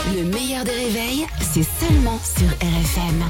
Le meilleur des réveils, c'est seulement sur RFM.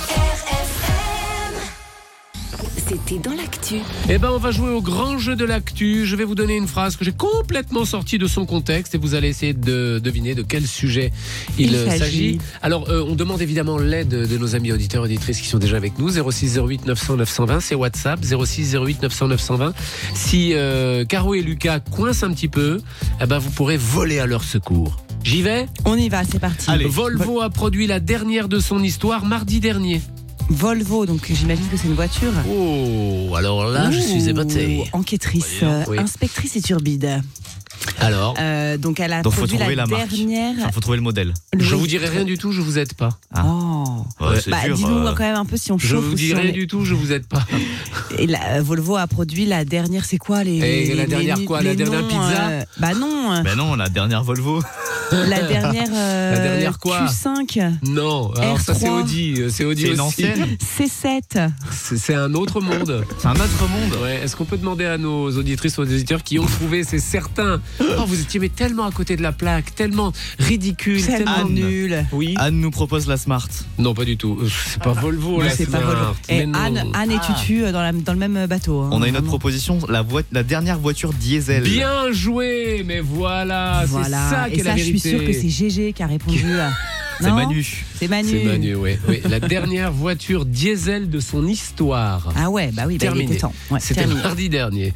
C'était dans l'actu. Eh ben, on va jouer au grand jeu de l'actu. Je vais vous donner une phrase que j'ai complètement sortie de son contexte et vous allez essayer de deviner de quel sujet il s'agit. Alors, on demande évidemment l'aide de nos amis auditeurs et auditrices qui sont déjà avec nous. 06 08 900 920, c'est WhatsApp. 06 08 900 920. Si Caro et Lucas coincent un petit peu, eh ben, vous pourrez voler à leur secours. J'y vais ? On y va, c'est parti. Allez. Volvo a produit la dernière de son histoire mardi dernier. Volvo, donc j'imagine que c'est une voiture. Oh, alors là, je suis épaté. Enquêtrice, Oui. inspectrice et turbide. Alors, Donc elle a Donc faut produit trouver la marque. dernière. Enfin, faut trouver le modèle. je vous dirai rien du tout, je vous aide pas. Oh. Ouais, c'est dur. Dis-nous quand même un peu si on Je chauffe. vous ou dis si on rien est- du tout, je vous aide pas. Et Volvo a produit la dernière, c'est quoi les Et la dernière les- quoi, les la dernière noms, pizza Bah non. Ben non, la dernière Volvo. La dernière. La dernière quoi Q5, Non, alors ça c'est R3. Audi, c'est Audi C'est une aussi. ancienne. C7. C'est un autre monde. C'est un autre monde. Ouais, est-ce qu'on peut demander à nos auditrices ou aux auditeurs qui ont trouvé, c'est certain. Oh, vous étiez mais tellement à côté de la plaque, tellement ridicule, Tellement tellement nul. Oui. Anne nous propose la Smart. Non, pas du tout. C'est pas Volvo là, C'est pas Smart. Volvo. Mais Et non. Anne et Tutu dans le même bateau. hein, On a une autre vraiment. proposition, la dernière voiture diesel. Bien joué, mais voilà, Voilà. c'est ça qui Et est la ça, je vérité. suis sûre que c'est GG qui a répondu. C'est Non Manu. C'est Manu. C'est Manu, oui. La dernière voiture diesel de son histoire. Ah ouais, bah oui, bah il Terminé. était temps. Ouais, C'était terminé. mardi dernier.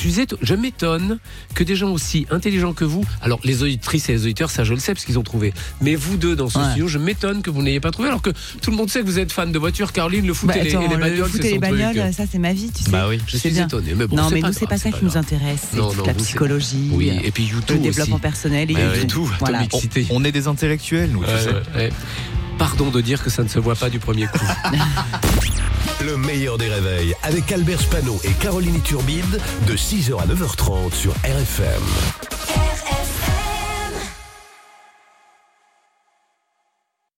Je m'étonne que des gens aussi intelligents que vous, alors les auditrices et les auditeurs, ça je le sais parce qu'ils ont trouvé, mais vous deux dans ce Ouais. studio, je m'étonne que vous n'ayez pas trouvé alors que tout le monde sait que vous êtes fan de voitures. Caroline, le foot Bah, et les attends, bagnoles, le foot c'est et les son bagnoles, truc. ça c'est ma vie, tu sais. Bah oui. Je c'est suis bien. étonné, mais bon, Non, c'est mais pas nous, c'est grave, pas ça qui grave. nous intéresse. C'est Non, toute non, la vous, c'est- psychologie, Oui, et puis YouTube le développement aussi. personnel et Bah ouais. tout. Voilà. Atomic- On est des intellectuels, nous, tu sais. Ouais. Pardon de dire que ça ne se voit pas du premier coup. Le meilleur des réveils avec Albert Spano et Caroline Turbide de 6h à 9h30 sur RFM.